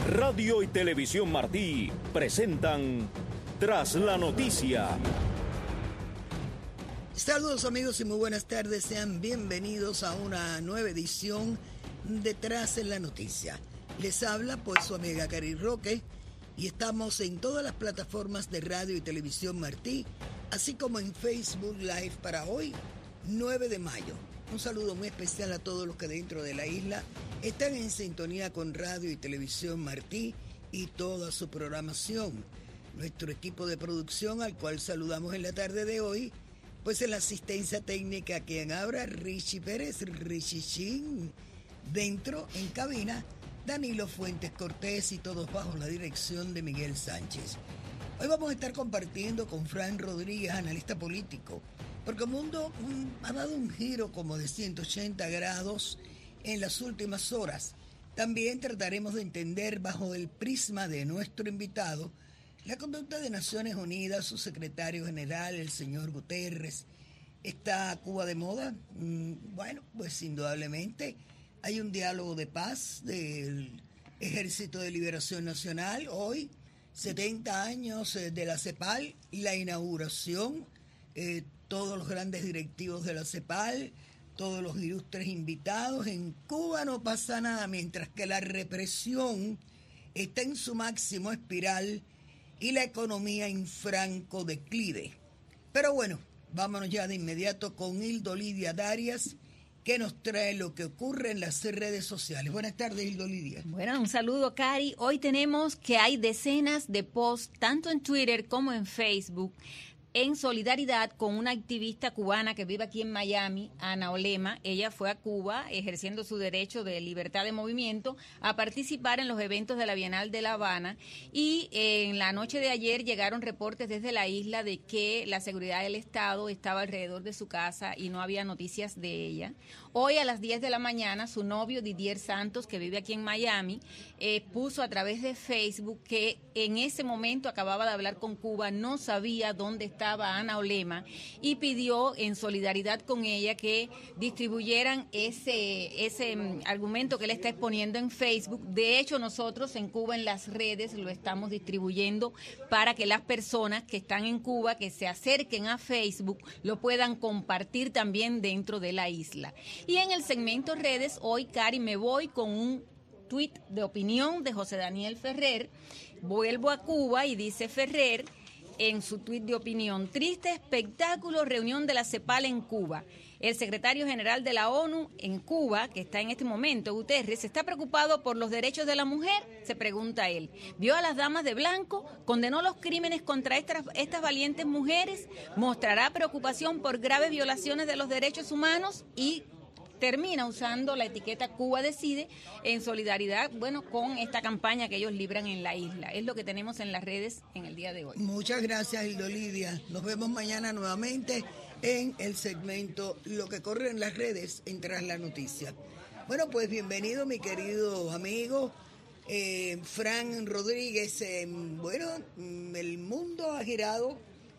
Radio y Televisión Martí presentan Tras la Noticia. Saludos amigos y muy buenas tardes, sean bienvenidos a una nueva edición de Tras la Noticia. Les habla pues su amiga Cari Roque y estamos en todas las plataformas de Radio y Televisión Martí, así como en Facebook Live para hoy, 9 de mayo. Un saludo muy especial a todos los que dentro de la isla están en sintonía con Radio y Televisión Martí y toda su programación. Nuestro equipo de producción, al cual saludamos en la tarde de hoy, pues en la asistencia técnica quien habla, Richie Pérez, Richie Chin, dentro, en cabina, Danilo Fuentes Cortés y todos bajo la dirección de Miguel Sánchez. Hoy vamos a estar compartiendo con Fran Rodríguez, analista político, porque el mundo ha dado un giro como de 180 grados en las últimas horas. También trataremos de entender bajo el prisma de nuestro invitado la conducta de Naciones Unidas, su secretario general, el señor Guterres. ¿Está Cuba de moda? Bueno, pues indudablemente hay un diálogo de paz del Ejército de Liberación Nacional. Hoy, 70 años de la CEPAL, la inauguración, todos los grandes directivos de la CEPAL, todos los ilustres invitados. En Cuba no pasa nada, mientras que la represión está en su máximo espiral y la economía en franco declive. Pero bueno, vámonos ya de inmediato con Hildo Lidia Darias, que nos trae lo que ocurre en las redes sociales. Buenas tardes, Hildo Lidia. Bueno, un saludo, Cari. Hoy tenemos que hay decenas de posts, tanto en Twitter como en Facebook, en solidaridad con una activista cubana que vive aquí en Miami, Ana Olema. Ella fue a Cuba ejerciendo su derecho de libertad de movimiento a participar en los eventos de la Bienal de La Habana, y en la noche de ayer llegaron reportes desde la isla de que la seguridad del Estado estaba alrededor de su casa y no había noticias de ella. Hoy a las 10 de la mañana su novio Didier Santos, que vive aquí en Miami, puso a través de Facebook que en ese momento acababa de hablar con Cuba, no sabía dónde estaba Ana Olema y pidió en solidaridad con ella que distribuyeran ese argumento que él está exponiendo en Facebook. De hecho, nosotros en Cuba en las redes lo estamos distribuyendo para que las personas que están en Cuba, que se acerquen a Facebook, lo puedan compartir también dentro de la isla. Y en el segmento redes, hoy, Cari, me voy con un tuit de opinión de José Daniel Ferrer. Vuelvo a Cuba y dice Ferrer en su tuit de opinión: triste espectáculo, reunión de la CEPAL en Cuba. El secretario general de la ONU en Cuba, que está en este momento, Guterres, ¿está preocupado por los derechos de la mujer? Se pregunta él. ¿Vio a las damas de blanco? ¿Condenó los crímenes contra estas valientes mujeres? ¿Mostrará preocupación por graves violaciones de los derechos humanos? Y termina usando la etiqueta Cuba Decide en solidaridad, bueno, con esta campaña que ellos libran en la isla. Es lo que tenemos en las redes en el día de hoy. Muchas gracias, Hildo Lidia. Nos vemos mañana nuevamente en el segmento Lo que corre en las redes en Tras la Noticia. Bueno, pues bienvenido mi querido amigo Fran Rodríguez. Bueno, el mundo ha girado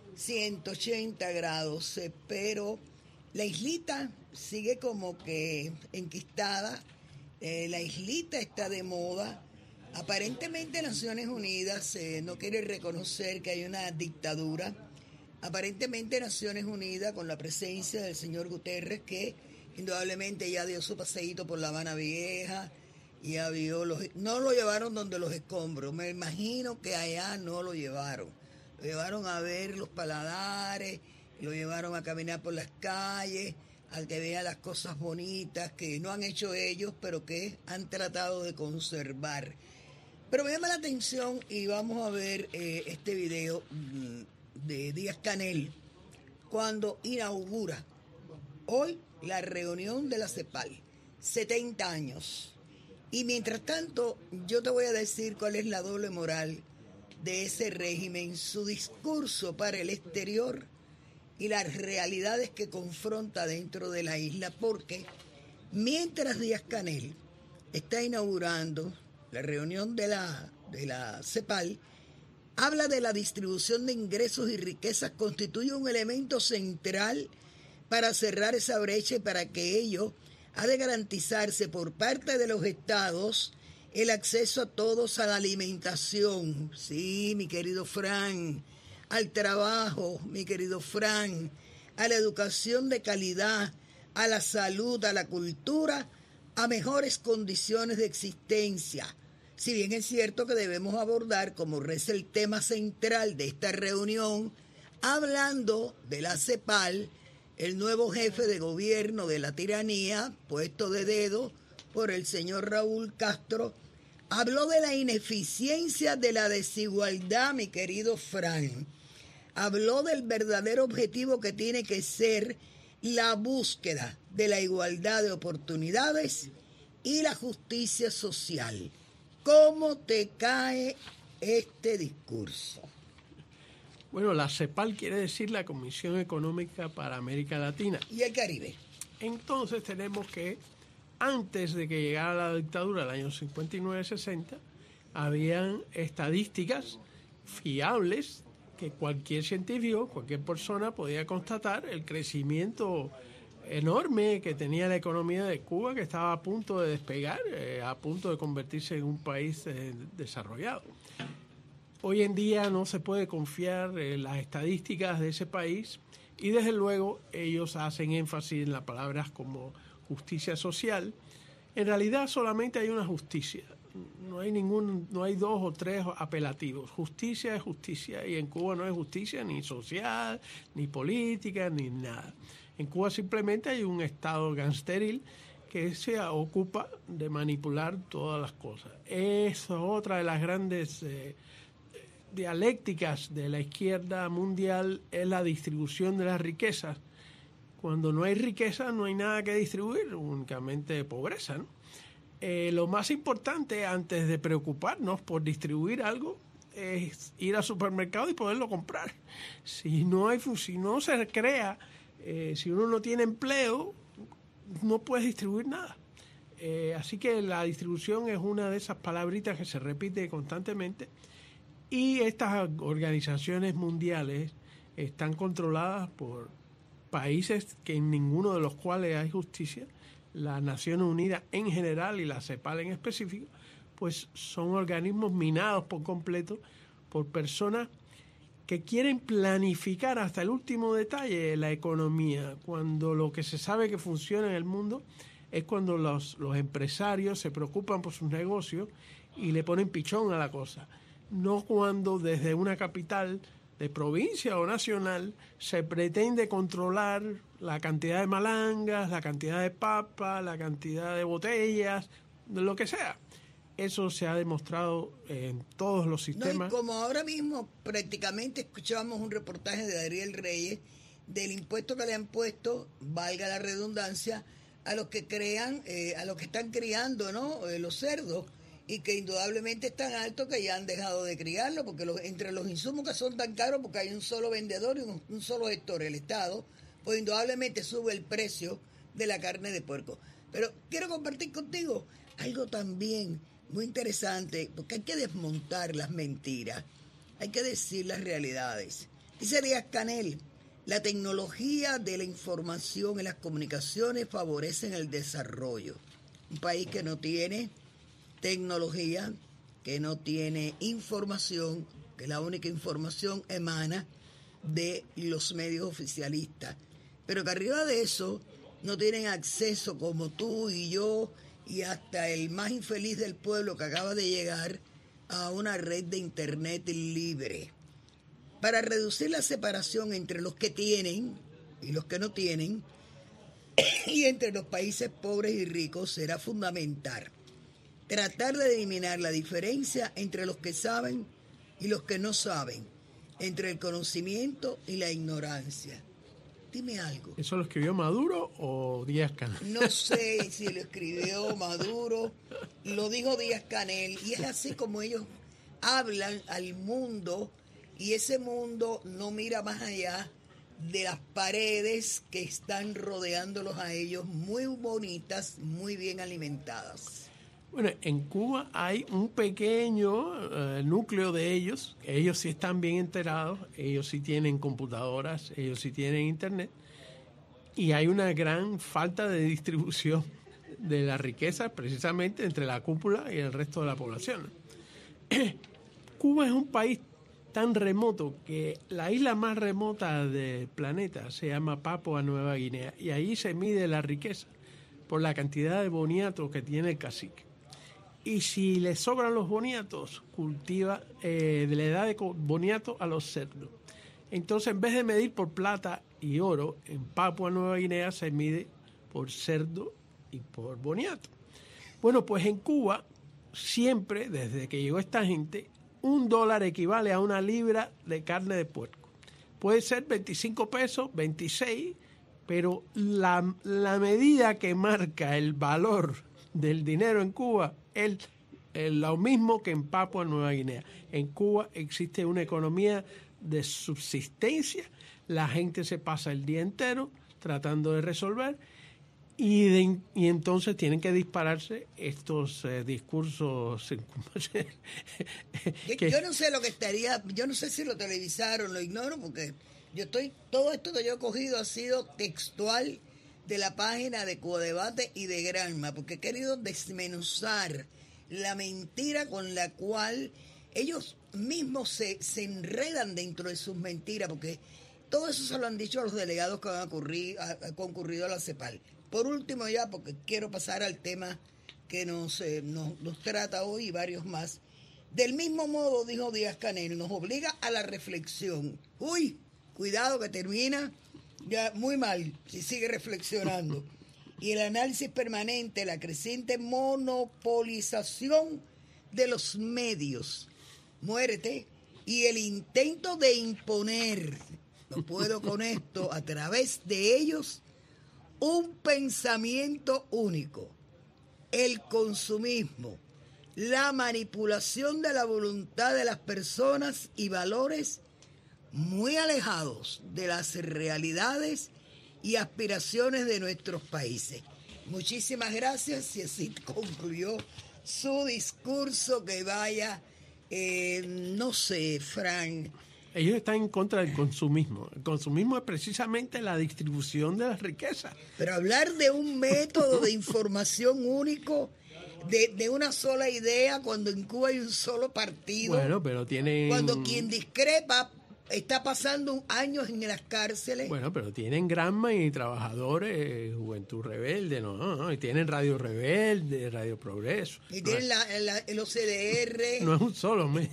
180 grados, pero la islita sigue como que enquistada. La islita está de moda. Aparentemente Naciones Unidas no quiere reconocer que hay una dictadura. Aparentemente Naciones Unidas, con la presencia del señor Guterres, que indudablemente ya dio su paseíto por La Habana Vieja, ya vio no lo llevaron donde los escombros. Me imagino que allá no lo llevaron. Lo llevaron a ver los paladares, lo llevaron a caminar por las calles, a que vea las cosas bonitas que no han hecho ellos, pero que han tratado de conservar. Pero me llama la atención y vamos a ver este video de Díaz-Canel cuando inaugura hoy la reunión de la CEPAL, 70 años. Y mientras tanto, yo te voy a decir cuál es la doble moral de ese régimen, su discurso para el exterior y las realidades que confronta dentro de la isla, porque mientras Díaz-Canel está inaugurando la reunión de la CEPAL, habla de la distribución de ingresos y riquezas, constituye un elemento central para cerrar esa brecha y para que ello ha de garantizarse por parte de los estados el acceso a todos a la alimentación, sí, mi querido Fran, al trabajo, mi querido Fran, a la educación de calidad, a la salud, a la cultura, a mejores condiciones de existencia. Si bien es cierto que debemos abordar, como reza el tema central de esta reunión, hablando de la CEPAL, el nuevo jefe de gobierno de la tiranía, puesto de dedo por el señor Raúl Castro, habló de la ineficiencia de la desigualdad, mi querido Fran. Habló del verdadero objetivo que tiene que ser la búsqueda de la igualdad de oportunidades y la justicia social. ¿Cómo te cae este discurso? Bueno, la CEPAL quiere decir la Comisión Económica para América Latina. ¿Y el Caribe? Entonces tenemos que, antes de que llegara la dictadura del año 59-60, habían estadísticas fiables que cualquier científico, cualquier persona podía constatar el crecimiento enorme que tenía la economía de Cuba, que estaba a punto de despegar, a punto de convertirse en un país desarrollado. Hoy en día no se puede confiar en las estadísticas de ese país y desde luego ellos hacen énfasis en las palabras como justicia social. En realidad solamente hay una justicia, no hay dos o tres apelativos. Justicia es justicia y en Cuba no hay justicia ni social, ni política, ni nada. En Cuba simplemente hay un Estado gangsteril que se ocupa de manipular todas las cosas. Eso es otra de las grandes dialécticas de la izquierda mundial, es la distribución de las riquezas. Cuando no hay riqueza no hay nada que distribuir, únicamente pobreza, ¿no? Lo más importante antes de preocuparnos por distribuir algo es ir al supermercado y poderlo comprar. Si no se crea, si uno no tiene empleo, no puedes distribuir nada. Así que la distribución es una de esas palabritas que se repite constantemente y estas organizaciones mundiales están controladas por países que en ninguno de los cuales hay justicia. Las Naciones Unidas en general y la CEPAL en específico, pues son organismos minados por completo por personas que quieren planificar hasta el último detalle la economía, cuando lo que se sabe que funciona en el mundo es cuando los empresarios se preocupan por sus negocios y le ponen pichón a la cosa, no cuando desde una capital de provincia o nacional se pretende controlar la cantidad de malangas, la cantidad de papas, la cantidad de botellas, de lo que sea. Eso se ha demostrado en todos los sistemas. No, y como ahora mismo prácticamente escuchábamos un reportaje de Ariel Reyes del impuesto que le han puesto, valga la redundancia, a los que a los que están criando, ¿no? Los cerdos, y que indudablemente es tan alto que ya han dejado de criarlo, porque entre los insumos que son tan caros, porque hay un solo vendedor y un solo gestor, el Estado, pues indudablemente sube el precio de la carne de puerco. Pero quiero compartir contigo algo también muy interesante, porque hay que desmontar las mentiras, hay que decir las realidades. Dice Díaz-Canel, la tecnología de la información y las comunicaciones favorecen el desarrollo. Un país que no tiene tecnología, que no tiene información, que la única información emana de los medios oficialistas, pero que arriba de eso no tienen acceso como tú y yo y hasta el más infeliz del pueblo que acaba de llegar a una red de internet libre. Para reducir la separación entre los que tienen y los que no tienen y entre los países pobres y ricos será fundamental tratar de eliminar la diferencia entre los que saben y los que no saben, entre el conocimiento y la ignorancia. Dime algo. ¿Eso lo escribió Maduro o Díaz-Canel? No sé si lo escribió Maduro, lo dijo Díaz-Canel, y es así como ellos hablan al mundo, y ese mundo no mira más allá de las paredes que están rodeándolos a ellos, muy bonitas, muy bien alimentadas. Bueno, en Cuba hay un pequeño núcleo de ellos sí están bien enterados, ellos sí tienen computadoras, ellos sí tienen internet, y hay una gran falta de distribución de la riqueza precisamente entre la cúpula y el resto de la población. Cuba es un país tan remoto que la isla más remota del planeta se llama Papua Nueva Guinea, y ahí se mide la riqueza por la cantidad de boniatos que tiene el cacique. Y si le sobran los boniatos, le da de boniato a los cerdos. Entonces, en vez de medir por plata y oro, en Papua Nueva Guinea se mide por cerdo y por boniato. Bueno, pues en Cuba, siempre, desde que llegó esta gente, $1 equivale a 1 libra de carne de puerco. Puede ser 25 pesos, 26, pero la medida que marca el valor del dinero en Cuba es lo mismo que en Papua Nueva Guinea. En Cuba existe una economía de subsistencia, la gente se pasa el día entero tratando de resolver, y entonces tienen que dispararse estos discursos. Yo no sé lo que estaría, yo no sé si lo televisaron, lo ignoro, porque todo esto que yo he cogido ha sido textual de la página de Codebate y de Granma, porque he querido desmenuzar la mentira con la cual ellos mismos se enredan dentro de sus mentiras, porque todo eso se lo han dicho a los delegados que han concurrido a la CEPAL. Por último ya, porque quiero pasar al tema que nos trata hoy y varios más. Del mismo modo, dijo Díaz-Canel, nos obliga a la reflexión. Uy, cuidado que termina ya muy mal si sigue reflexionando. Y el análisis permanente, la creciente monopolización de los medios. Muérete. Y el intento de imponer, no puedo con esto, a través de ellos, un pensamiento único, el consumismo, la manipulación de la voluntad de las personas y valores muy alejados de las realidades y aspiraciones de nuestros países. Muchísimas gracias, y así concluyó su discurso. Que vaya, no sé, Frank. Ellos están en contra del consumismo. El consumismo es precisamente la distribución de la riqueza. Pero hablar de un método de información único, de una sola idea, cuando en Cuba hay un solo partido. Bueno, pero tienen... Cuando quien discrepa está pasando años en las cárceles. Bueno, pero tienen Granma y Trabajadores, Juventud Rebelde, ¿no? Y tienen Radio Rebelde, Radio Progreso. Y tienen el OCDR. No es un solo mes.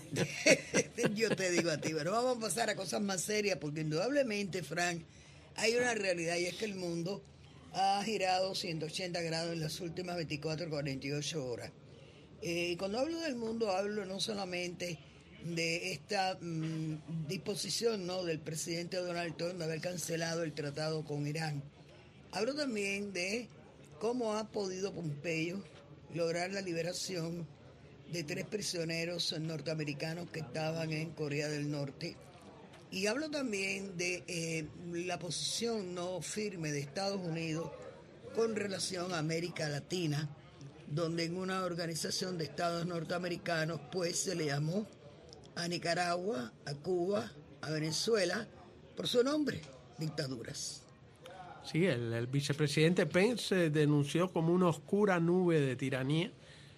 Yo te digo a ti, pero vamos a pasar a cosas más serias, porque indudablemente, Frank, hay una realidad, y es que el mundo ha girado 180 grados en las últimas 24, 48 horas. Y cuando hablo del mundo, hablo no solamente de esta disposición, ¿no?, del presidente Donald Trump de haber cancelado el tratado con Irán. Hablo también de cómo ha podido Pompeyo lograr la liberación de 3 prisioneros norteamericanos que estaban en Corea del Norte. Y hablo también de la posición no firme de Estados Unidos con relación a América Latina, donde en una organización de estados norteamericanos pues se le llamó a Nicaragua, a Cuba, a Venezuela, por su nombre, dictaduras. Sí, el vicepresidente Pence denunció como una oscura nube de tiranía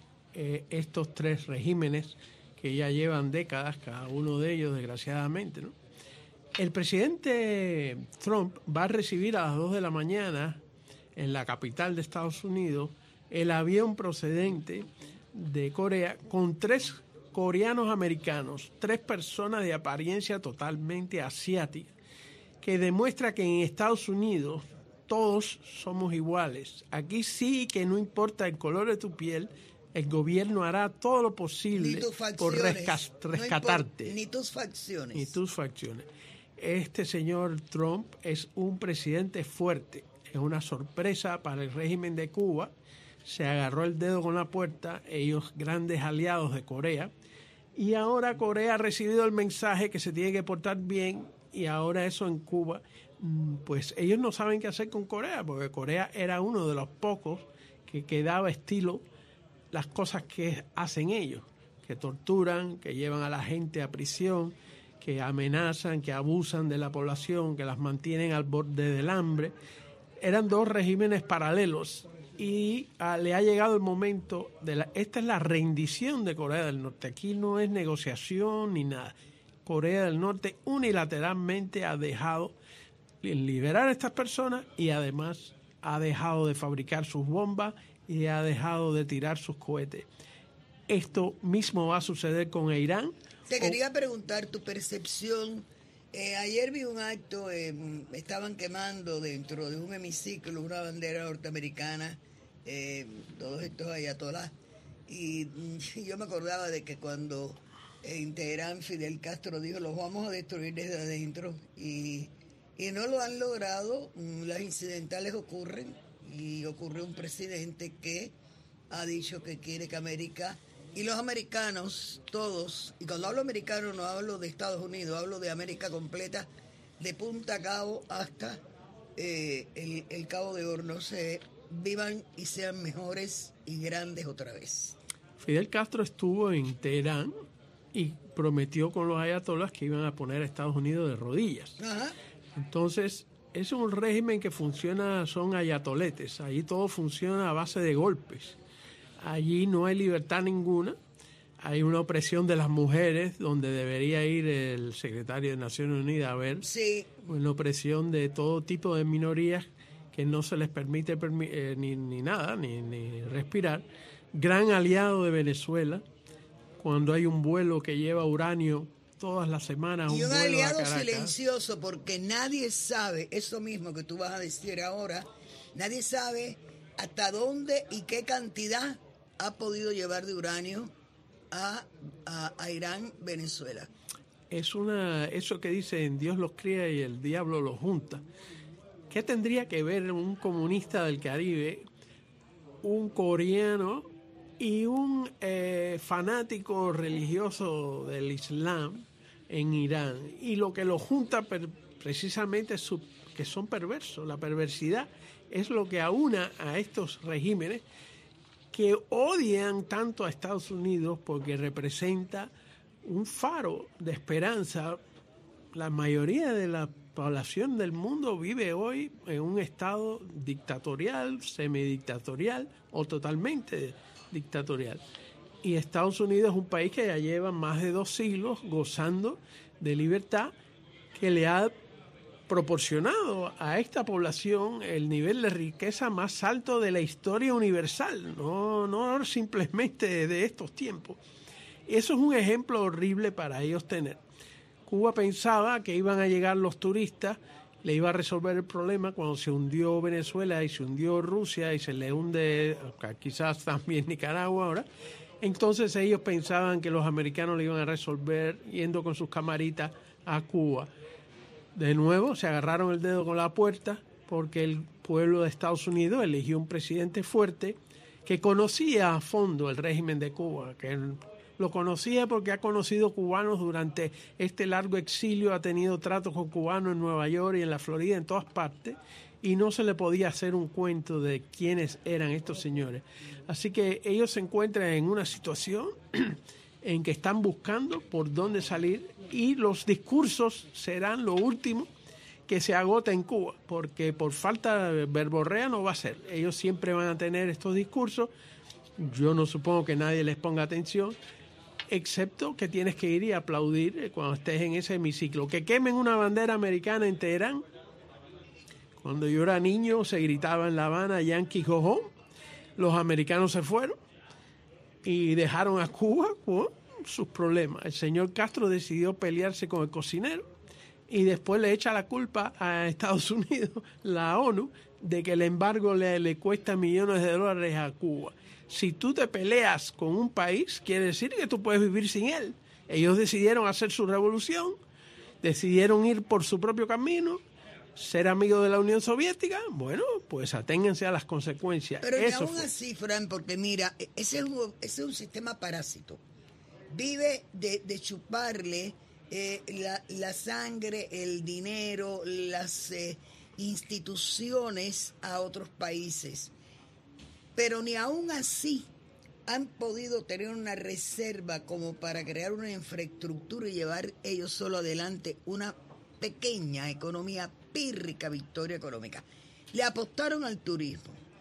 estos 3 regímenes que ya llevan décadas, cada uno de ellos, desgraciadamente, ¿no? El presidente Trump va a recibir a las 2 de la mañana en la capital de Estados Unidos el avión procedente de Corea con 3 coreanos americanos, 3 personas de apariencia totalmente asiática, que demuestra que en Estados Unidos todos somos iguales. Aquí sí que no importa el color de tu piel, el gobierno hará todo lo posible por rescatarte. Ni tus facciones. Ni tus facciones. Este señor Trump es un presidente fuerte. Es una sorpresa para el régimen de Cuba. Se agarró el dedo con la puerta, ellos grandes aliados de Corea. Y ahora Corea ha recibido el mensaje que se tiene que portar bien, y ahora eso en Cuba, pues ellos no saben qué hacer con Corea, porque Corea era uno de los pocos que daba estilo las cosas que hacen ellos, que torturan, que llevan a la gente a prisión, que amenazan, que abusan de la población, que las mantienen al borde del hambre. Eran 2 regímenes paralelos y le ha llegado el momento esta es la rendición de Corea del Norte. Aquí no es negociación ni nada. Corea del Norte unilateralmente ha dejado liberar a estas personas y además ha dejado de fabricar sus bombas y ha dejado de tirar sus cohetes. Esto mismo va a suceder con Irán. Te quería preguntar tu percepción. Ayer vi un acto, estaban quemando dentro de un hemiciclo una bandera norteamericana, todos estos ayatolás, y yo me acordaba de que cuando en Teherán Fidel Castro dijo los vamos a destruir desde adentro, y no lo han logrado. Las incidentales ocurren, y ocurre un presidente que ha dicho que quiere que América y los americanos todos, y cuando hablo americano no hablo de Estados Unidos, hablo de América completa, de Punta Cabo hasta el Cabo de Hornos, vivan y sean mejores y grandes otra vez. Fidel Castro estuvo en Teherán y prometió con los ayatolás que iban a poner a Estados Unidos de rodillas. Ajá. Entonces, es un régimen que funciona, son ayatoletes, allí todo funciona a base de golpes. Allí no hay libertad ninguna, hay una opresión de las mujeres, donde debería ir el secretario de Naciones Unidas a ver. Sí. Una opresión de todo tipo de minorías que no se les permite ni nada, ni respirar. Gran aliado de Venezuela, cuando hay un vuelo que lleva uranio todas las semanas. Y un vuelo a aliado Caracas. silencioso, porque nadie sabe, eso mismo que tú vas a decir ahora, nadie sabe hasta dónde y qué cantidad ha podido llevar de uranio a Irán, Venezuela. Eso que dicen Dios los cría y el diablo los junta. ¿Qué tendría que ver un comunista del Caribe, un coreano y un fanático religioso del Islam en Irán? Y lo que los junta precisamente es que son perversos. La perversidad es lo que aúna a estos regímenes que odian tanto a Estados Unidos porque representa un faro de esperanza. La mayoría de la población del mundo vive hoy en un estado dictatorial, semidictatorial o totalmente dictatorial. Y Estados Unidos es un país que ya lleva más de 2 siglos gozando de libertad, que le ha proporcionado a esta población el nivel de riqueza más alto de la historia universal, no simplemente de estos tiempos. Eso es un ejemplo horrible para ellos tener. Cuba pensaba que iban a llegar los turistas, le iba a resolver el problema cuando se hundió Venezuela y se hundió Rusia y se le hunde quizás también Nicaragua ahora. Entonces ellos pensaban que los americanos le iban a resolver yendo con sus camaritas a Cuba. De nuevo se agarraron el dedo con la puerta porque el pueblo de Estados Unidos eligió un presidente fuerte que conocía a fondo el régimen de Cuba, que lo conocía porque ha conocido cubanos durante este largo exilio, ha tenido tratos con cubanos en Nueva York y en la Florida, en todas partes, y no se le podía hacer un cuento de quiénes eran estos señores. Así que ellos se encuentran en una situación en que están buscando por dónde salir, y los discursos serán lo último que se agota en Cuba, porque por falta de verborrea no va a ser. Ellos siempre van a tener estos discursos. Yo no supongo que nadie les ponga atención, excepto que tienes que ir y aplaudir cuando estés en ese hemiciclo. Que quemen una bandera americana en Teherán. Cuando yo era niño se gritaba en La Habana Yankee Go Home. Los americanos se fueron y dejaron a Cuba con sus problemas. El señor Castro decidió pelearse con el cocinero y después le echa la culpa a Estados Unidos, la ONU, de que el embargo le cuesta millones de dólares a Cuba. Si tú te peleas con un país, quiere decir que tú puedes vivir sin él. Ellos decidieron hacer su revolución, decidieron ir por su propio camino, ser amigos de la Unión Soviética. Bueno, pues aténganse a las consecuencias. Pero eso aún así, Fran, porque mira, ese es un sistema parásito. Vive de chuparle la sangre, el dinero, las instituciones a otros países. Pero ni aún así han podido tener una reserva como para crear una infraestructura y llevar ellos solo adelante una pequeña economía, pírrica victoria económica. Le apostaron al turismo,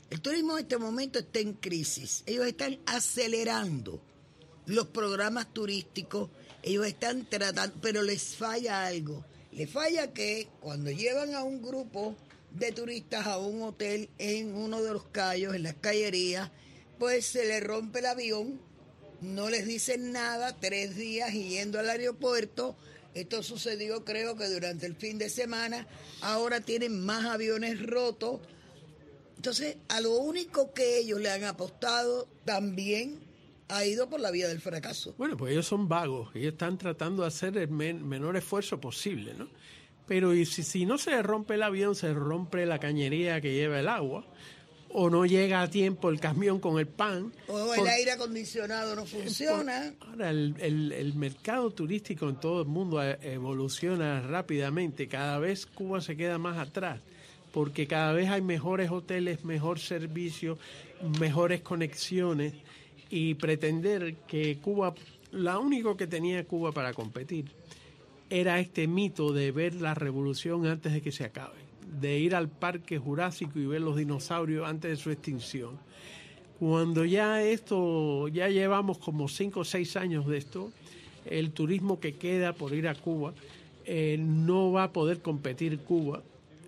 El turismo en este momento está en crisis. Ellos están acelerando los programas turísticos, ellos están tratando, pero les falla algo. Les falla que cuando llevan a un grupo de turistas a un hotel en uno de los cayos, en las callerías, pues se les rompe el avión, no les dicen nada, 3 días y yendo al aeropuerto. Esto sucedió creo que durante el fin de semana, ahora tienen más aviones rotos. Entonces, a lo único que ellos le han apostado también ha ido por la vía del fracaso. Bueno, pues ellos son vagos, ellos están tratando de hacer el menor esfuerzo posible, ¿no? Pero y si no se rompe el avión, se rompe la cañería que lleva el agua, o no llega a tiempo el camión con el pan. O el aire acondicionado no funciona. Ahora, el mercado turístico en todo el mundo evoluciona rápidamente. Cada vez Cuba se queda más atrás, porque cada vez hay mejores hoteles, mejor servicio, mejores conexiones, y pretender que Cuba, lo único que tenía Cuba para competir era este mito de ver la revolución antes de que se acabe, de ir al parque jurásico y ver los dinosaurios antes de su extinción. Cuando ya llevamos como 5 o 6 años de esto, el turismo que queda por ir a Cuba, no va a poder competir Cuba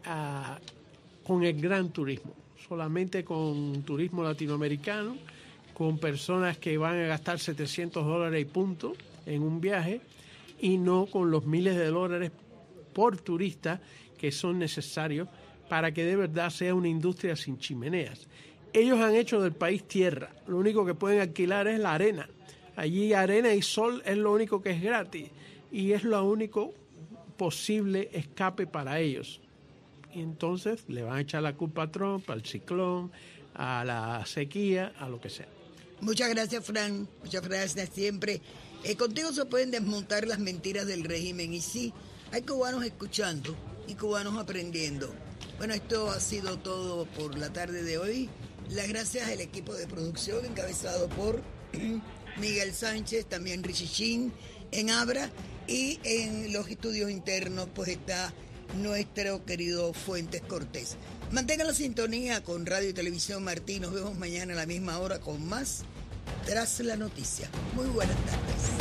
con el gran turismo, solamente con turismo latinoamericano, con personas que van a gastar $700 y punto en un viaje, y no con los miles de dólares por turista que son necesarios para que de verdad sea una industria sin chimeneas. Ellos han hecho del país tierra, lo único que pueden alquilar es la arena. Allí arena y sol es lo único que es gratis, y es lo único posible escape para ellos. Y entonces le van a echar la culpa a Trump, al ciclón, a la sequía, a lo que sea. Muchas gracias, Fran. Muchas gracias siempre. Contigo se pueden desmontar las mentiras del régimen. Y sí, hay cubanos escuchando y cubanos aprendiendo. Bueno, esto ha sido todo por la tarde de hoy. Las gracias al equipo de producción encabezado por Miguel Sánchez, también Richie Chin en Abra, y en los estudios internos pues está nuestro querido Fuentes Cortés. Mantengan la sintonía con Radio y Televisión Martí. Nos vemos mañana a la misma hora con más Tras la Noticia. Muy buenas tardes.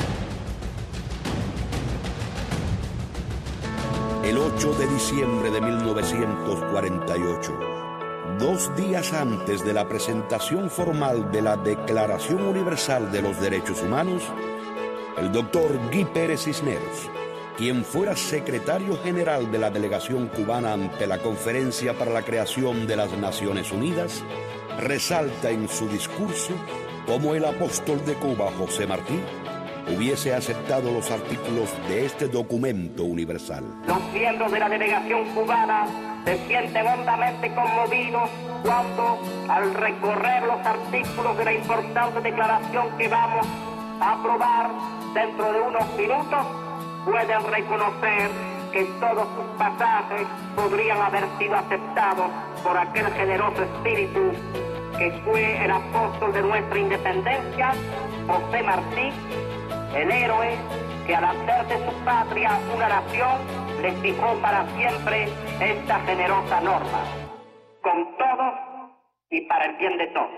El 8 de diciembre de 1948, 2 días antes de la presentación formal de la Declaración Universal de los Derechos Humanos, el doctor Guy Pérez Cisneros, quien fuera secretario general de la delegación cubana ante la Conferencia para la Creación de las Naciones Unidas, resalta en su discurso cómo el apóstol de Cuba, José Martí, hubiese aceptado los artículos de este documento universal. Los miembros de la delegación cubana se sienten hondamente conmovidos cuando, al recorrer los artículos de la importante declaración que vamos a aprobar dentro de unos minutos, pueden reconocer que todos sus pasajes podrían haber sido aceptados por aquel generoso espíritu que fue el apóstol de nuestra independencia, José Martí, el héroe que al hacer de su patria una nación le fijó para siempre esta generosa norma, con todos y para el bien de todos.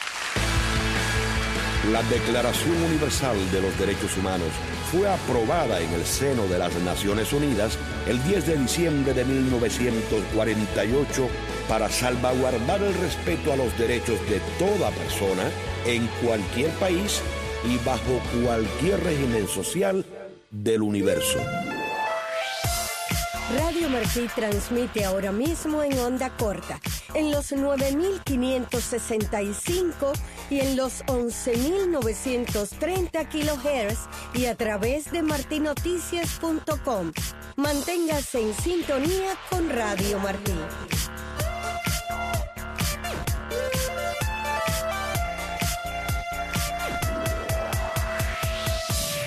La Declaración Universal de los Derechos Humanos fue aprobada en el seno de las Naciones Unidas el 10 de diciembre de 1948 para salvaguardar el respeto a los derechos de toda persona en cualquier país y bajo cualquier régimen social del universo. Radio Martí transmite ahora mismo en onda corta, en los 9.565 y en los 11.930 kHz y a través de martinoticias.com. Manténgase en sintonía con Radio Martí.